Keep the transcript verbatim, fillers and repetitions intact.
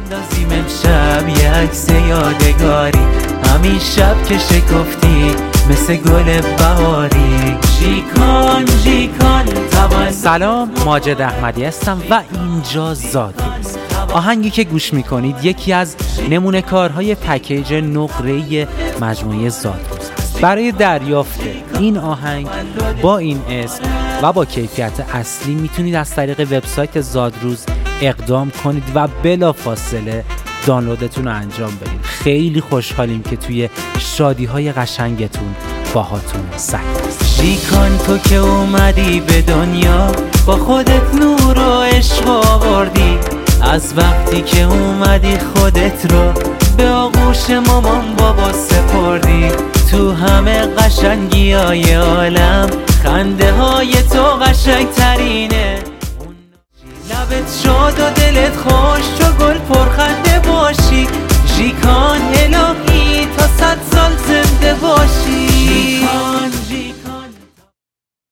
بندازیم امشب یه عکس یادگاری، همین شب که شکفتی مثل گل بهاری. جیکان جیکان توان. سلام، ماجد احمدی هستم و اینجا زادروز. آهنگی که گوش میکنید یکی از نمونه کارهای پکیج نقره‌ای مجموعه زادروز است. برای دریافت این آهنگ با این اسم و با کیفیت اصلی میتونید از طریق وبسایت زادروز اقدام کنید و بلافاصله دانلودتون رو انجام بدید. خیلی خوشحالیم که توی شادی‌های قشنگتون باهاتون سعی است. جیکان تو که اومدی به دنیا با خودت نور و عشق آوردی، از وقتی که اومدی خودت رو به آغوش مامان بابا سپردی. تو همه قشنگی های عالم خنده های تو قشنگ ترینه. لبت شاد و دلت خوش،